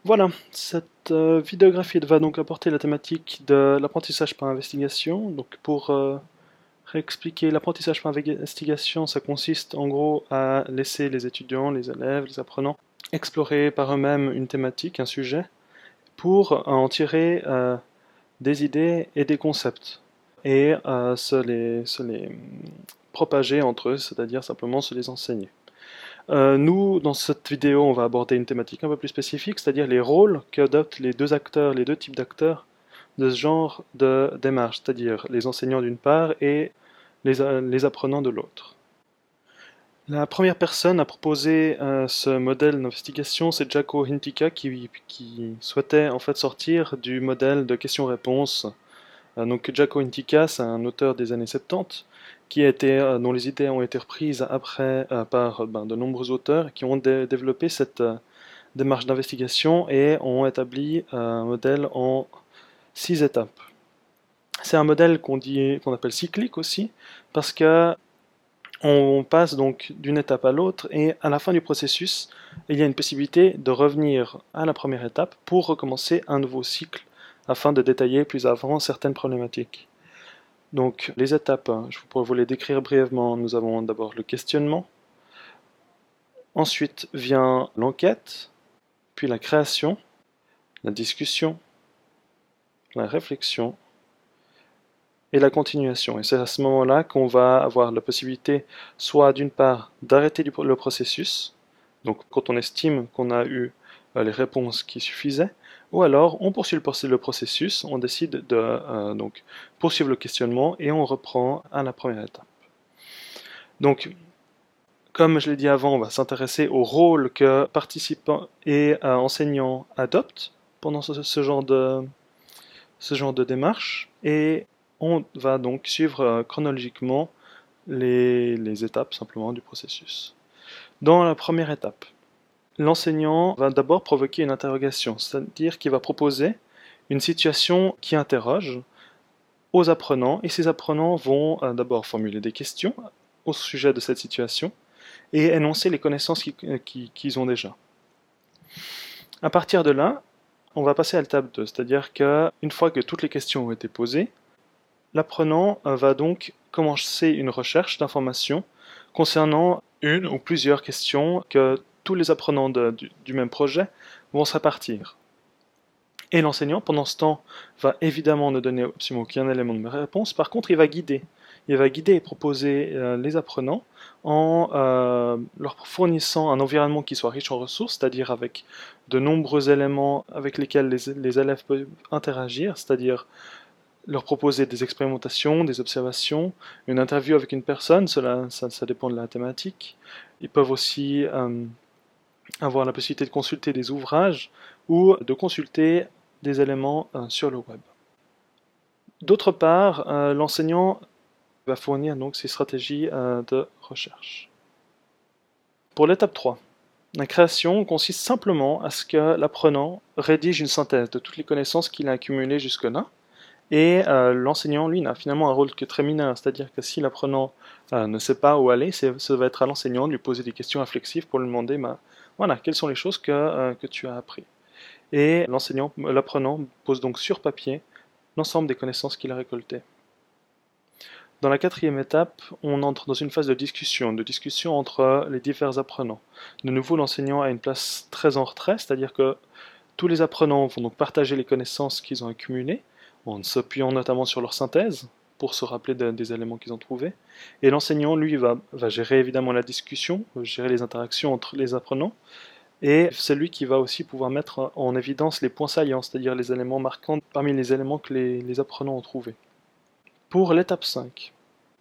Voilà, cette vidéographie va donc apporter la thématique de l'apprentissage par investigation. Donc pour réexpliquer, l'apprentissage par investigation, ça consiste en gros à laisser les étudiants, les élèves, les apprenants explorer par eux-mêmes une thématique, un sujet, pour en tirer des idées et des concepts et se les propager entre eux, c'est-à-dire simplement se les enseigner. Nous, dans cette vidéo, on va aborder une thématique un peu plus spécifique, c'est-à-dire les rôles qu'adoptent les deux acteurs, les deux types d'acteurs de ce genre de démarche, c'est-à-dire les enseignants d'une part et les apprenants de l'autre. La première personne à proposer ce modèle d'investigation, c'est Jaakko Hintikka qui souhaitait en fait sortir du modèle de questions-réponses. Donc Jaakko Hintikka, c'est un auteur des années 70 dont les idées ont été reprises après par de nombreux auteurs qui ont développé cette démarche d'investigation et ont établi un modèle en 6 étapes. C'est un modèle qu'on appelle cyclique aussi, parce que on passe donc d'une étape à l'autre et à la fin du processus, il y a une possibilité de revenir à la première étape pour recommencer un nouveau cycle afin de détailler plus avant certaines problématiques. Donc les étapes, je pourrais vous les décrire brièvement. Nous avons d'abord le questionnement, ensuite vient l'enquête, puis la création, la discussion, la réflexion et la continuation. Et c'est à ce moment-là qu'on va avoir la possibilité soit d'une part d'arrêter le processus, donc quand on estime qu'on a eu les réponses qui suffisaient, ou alors on poursuit le processus, on décide de donc poursuivre le questionnement et on reprend à la première étape. Donc, comme je l'ai dit avant, on va s'intéresser au rôle que participants et enseignants adoptent pendant ce genre de démarche, et on va donc suivre chronologiquement les étapes simplement du processus. Dans la première étape, l'enseignant va d'abord provoquer une interrogation, c'est-à-dire qu'il va proposer une situation qui interroge aux apprenants, et ces apprenants vont d'abord formuler des questions au sujet de cette situation et énoncer les connaissances qu'ils ont déjà. À partir de là, on va passer à l'étape 2, c'est-à-dire qu'une fois que toutes les questions ont été posées, l'apprenant va donc commencer une recherche d'informations concernant une ou plusieurs questions que tous les apprenants du même projet vont se répartir. Et l'enseignant, pendant ce temps, va évidemment ne donner absolument aucun élément de réponse. Par contre, il va guider. Il va guider et proposer les apprenants en leur fournissant un environnement qui soit riche en ressources, c'est-à-dire avec de nombreux éléments avec lesquels les élèves peuvent interagir, c'est-à-dire leur proposer des expérimentations, des observations, une interview avec une personne, ça dépend de la thématique. Ils peuvent aussi avoir la possibilité de consulter des ouvrages ou de consulter des éléments sur le web. D'autre part, l'enseignant va fournir donc ses stratégies de recherche. Pour l'étape 3, la création consiste simplement à ce que l'apprenant rédige une synthèse de toutes les connaissances qu'il a accumulées jusque-là, et l'enseignant, lui, n'a finalement un rôle que très mineur, c'est-à-dire que si l'apprenant ne sait pas où aller, ça va être à l'enseignant de lui poser des questions réflexives pour lui demander, voilà, quelles sont les choses que tu as appris. Et l'apprenant pose donc sur papier l'ensemble des connaissances qu'il a récoltées. Dans la quatrième étape, on entre dans une phase de discussion entre les divers apprenants. De nouveau, l'enseignant a une place très en retrait, c'est-à-dire que tous les apprenants vont donc partager les connaissances qu'ils ont accumulées, en s'appuyant notamment sur leur synthèse, pour se rappeler des éléments qu'ils ont trouvés. Et l'enseignant, lui, va gérer évidemment la discussion, gérer les interactions entre les apprenants, et c'est lui qui va aussi pouvoir mettre en évidence les points saillants, c'est-à-dire les éléments marquants parmi les éléments que les apprenants ont trouvés. Pour l'étape 5,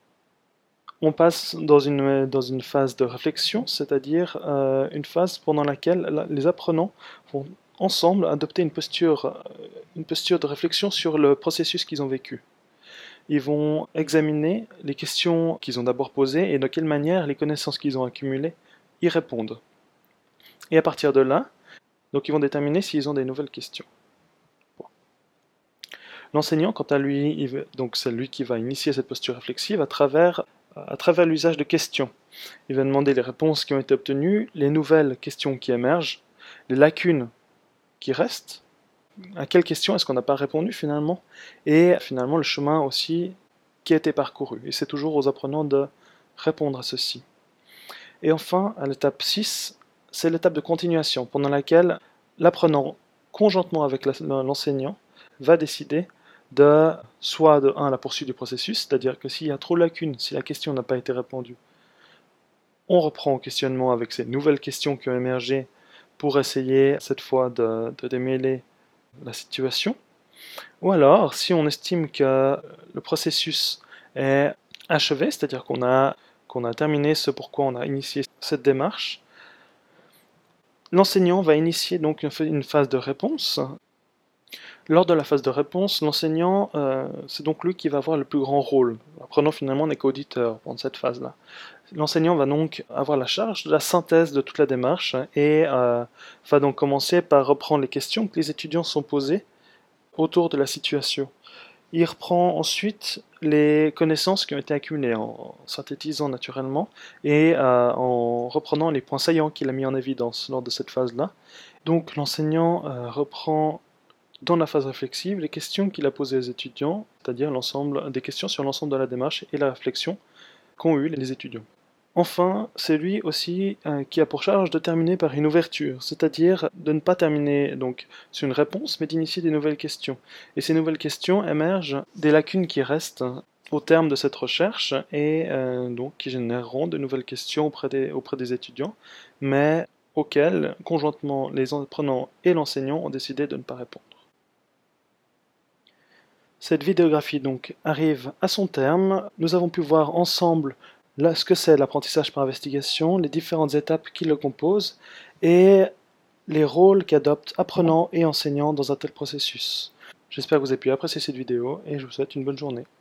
on passe dans une phase de réflexion, c'est-à-dire une phase pendant laquelle les apprenants vont ensemble adopter une posture de réflexion sur le processus qu'ils ont vécu. Ils vont examiner les questions qu'ils ont d'abord posées et de quelle manière les connaissances qu'ils ont accumulées y répondent. Et à partir de là, donc ils vont déterminer s'ils ont des nouvelles questions. Bon. L'enseignant, quant à lui, donc c'est lui qui va initier cette posture réflexive à travers l'usage de questions. Il va demander les réponses qui ont été obtenues, les nouvelles questions qui émergent, les lacunes qui restent, à quelles questions est-ce qu'on n'a pas répondu finalement, et finalement le chemin aussi qui a été parcouru. Et c'est toujours aux apprenants de répondre à ceci. Et enfin, à l'étape 6, c'est l'étape de continuation, pendant laquelle l'apprenant, conjointement avec l'enseignant, va décider de soit de 1 la poursuite du processus, c'est-à-dire que s'il y a trop de lacunes, si la question n'a pas été répondue, on reprend au questionnement avec ces nouvelles questions qui ont émergé pour essayer cette fois de démêler la situation. Ou alors, si on estime que le processus est achevé, c'est-à-dire qu'on a terminé ce pourquoi on a initié cette démarche, l'enseignant va initier donc une phase de réponse. Lors de la phase de réponse, l'enseignant, c'est donc lui qui va avoir le plus grand rôle. L'apprenant finalement n'est qu'auditeur pendant cette phase-là. L'enseignant va donc avoir la charge de la synthèse de toute la démarche et va donc commencer par reprendre les questions que les étudiants sont posées autour de la situation. Il reprend ensuite les connaissances qui ont été accumulées en synthétisant naturellement et en reprenant les points saillants qu'il a mis en évidence lors de cette phase-là. Donc l'enseignant reprend dans la phase réflexive les questions qu'il a posées aux étudiants, c'est-à-dire l'ensemble des questions sur l'ensemble de la démarche et la réflexion qu'ont eu les étudiants. Enfin, c'est lui aussi qui a pour charge de terminer par une ouverture, c'est-à-dire de ne pas terminer donc sur une réponse, mais d'initier des nouvelles questions. Et ces nouvelles questions émergent des lacunes qui restent au terme de cette recherche et donc qui généreront de nouvelles questions auprès des étudiants, mais auxquelles, conjointement, les apprenants et l'enseignant ont décidé de ne pas répondre. Cette vidéographie donc arrive à son terme. Nous avons pu voir ensemble ce que c'est l'apprentissage par investigation, les différentes étapes qui le composent et les rôles qu'adoptent apprenants et enseignants dans un tel processus. J'espère que vous avez pu apprécier cette vidéo et je vous souhaite une bonne journée.